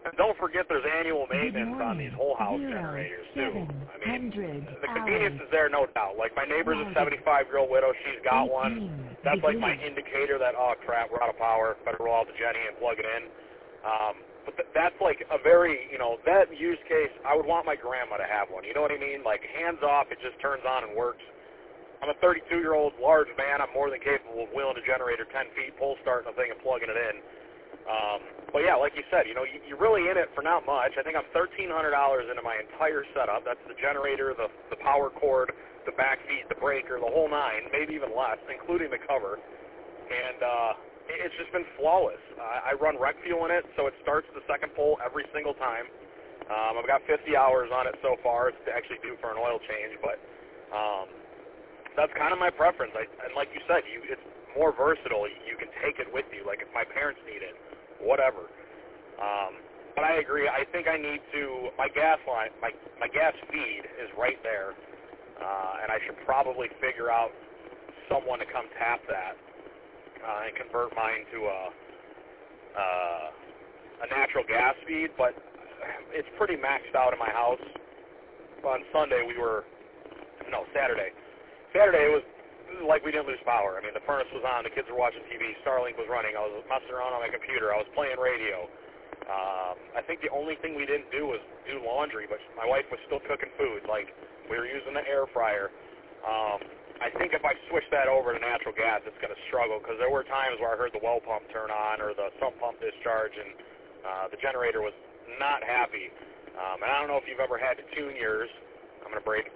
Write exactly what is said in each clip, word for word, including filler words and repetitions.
And don't forget there's annual maintenance on these whole house Zero, generators, too. seven, I mean, hundred the convenience hours. is there, no doubt. Like, my neighbor's a seventy-five-year-old widow. She's got one. That's like my indicator that, oh, crap, we're out of power. Better roll out the Jenny and plug it in. Um, but th- that's like a very, you know, that use case, I would want my grandma to have one. You know what I mean? Like, hands off, it just turns on and works. I'm a thirty-two-year-old large man. I'm more than capable of wheeling a generator ten feet, pull starting the thing and plugging it in. Um, but yeah, like you said, you know, you, you're really in it for not much. I think I'm thirteen hundred dollars into my entire setup. That's the generator, the, the power cord, the back feed, the breaker, the whole nine, maybe even less, including the cover. And uh, it's just been flawless. I, I run rec fuel in it, so it starts the second pole every single time. Um, I've got fifty hours on it so far. It's actually due for an oil change, but um, that's kind of my preference. I, and like you said, you, it's more versatile. You can take it with you. Like if my parents need it, whatever. Um, but I agree. I think I need to. My gas line, my my gas feed is right there, uh, and I should probably figure out someone to come tap that uh, and convert mine to a uh, a natural gas feed. But it's pretty maxed out in my house. On Sunday we were no Saturday. Saturday it was like we didn't lose power. I mean, the furnace was on, the kids were watching T V, Starlink was running, I was messing around on my computer, I was playing radio. Um, I think the only thing we didn't do was do laundry, but my wife was still cooking food. Like, we were using the air fryer. Um, I think if I switch that over to natural gas, it's going to struggle, because there were times where I heard the well pump turn on or the sump pump discharge, and uh, the generator was not happy. Um, and I don't know if you've ever had to tune yours. I'm going to break.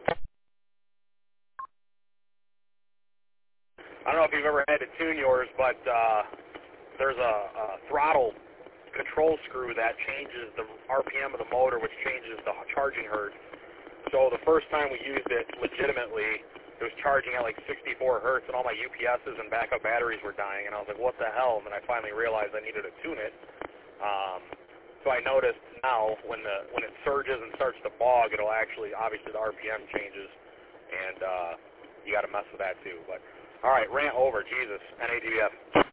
I don't know if you've ever had to tune yours, but uh, there's a, a throttle control screw that changes the R P M of the motor, which changes the charging hertz. So the first time we used it legitimately, it was charging at like sixty-four hertz, and all my U P S's and backup batteries were dying, and I was like, what the hell? And then I finally realized I needed to tune it. Um, so I noticed now when the when it surges and starts to bog, it'll actually, obviously the R P M changes, and uh, you got to mess with that too. But all right, rant over. Jesus, N A D F.